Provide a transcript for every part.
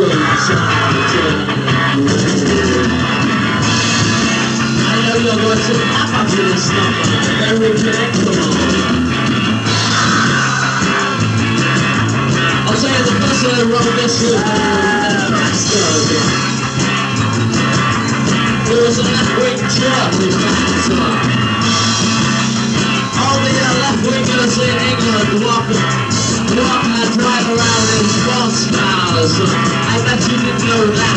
know you're going to laugh after this number. Very predictable. I'll tell you the person who wrote this was It was a left-wing jerk who found all the left-wingers in England walk and drive around in sports cars. I bet you didn't know that.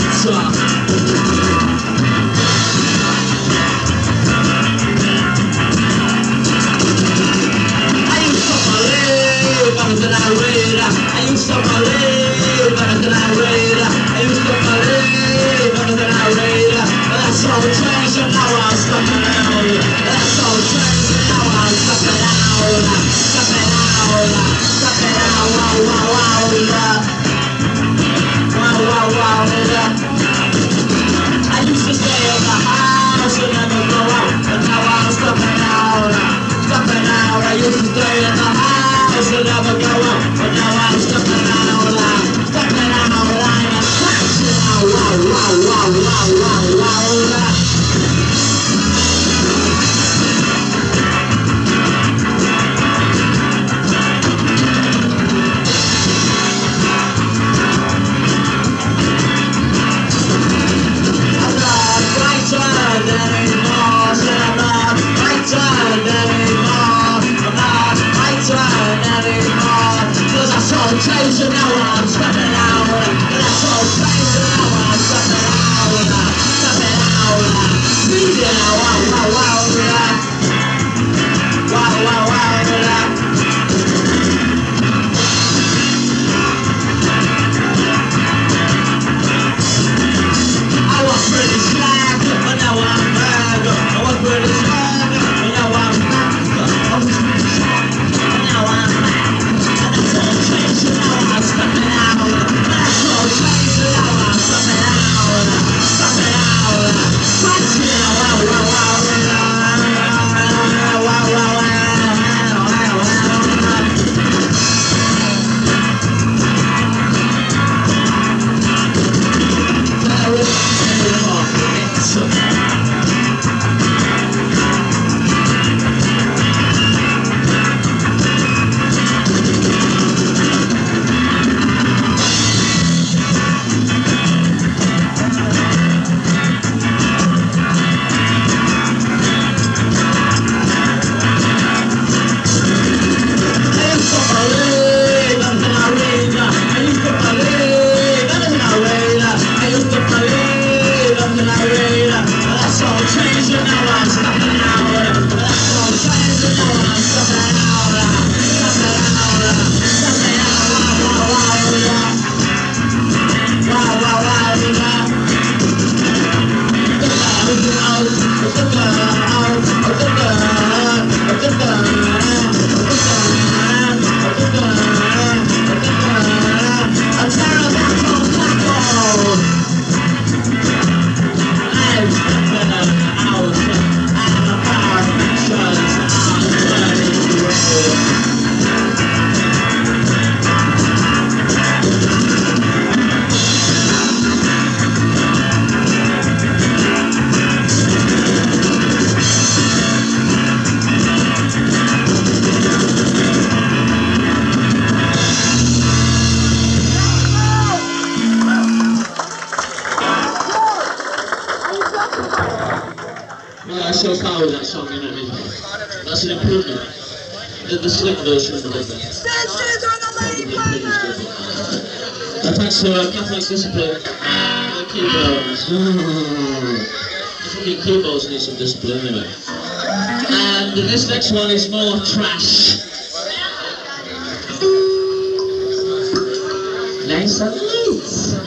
I used to believe better than I read. I used to believe better than I read. I used to believe better than I read. But that's all changed and now I'm stuck around. That's all changed and now I'm stuck around. Stuck around. Stuck around. Wow, wow, wow, wow, wow, wow, I used to stay in the house and never go out, but now I'm stuck around. Stuck around. I used to stay in the house and never go out, but now I'm stuck around. Stuck around. I'm a crash now. Wow, wow, wow, wow, wow, wow. Change and now I'm stepping out. That's all change and now I'm stepping out. Stepping out. Speeding out. Wow, wow, wow. Wow, wow, wow. I was pretty slack, but now I'm back. I was pretty slack, but now I'm back. I was pretty slack, but now I'm back. And that's all change and now I'm stepping out. That's all change and now I'm stepping out. Stepping out. Punching out. Wow, wow, wow. Wow, wow, wow. Well, I still cover that song, you know what I mean? That's an improvement. The slick version of it. Thanks to Catholic Discipline. The keyboards. The fucking keyboards need some discipline anyway. And this next one is more trash. Nice and loose.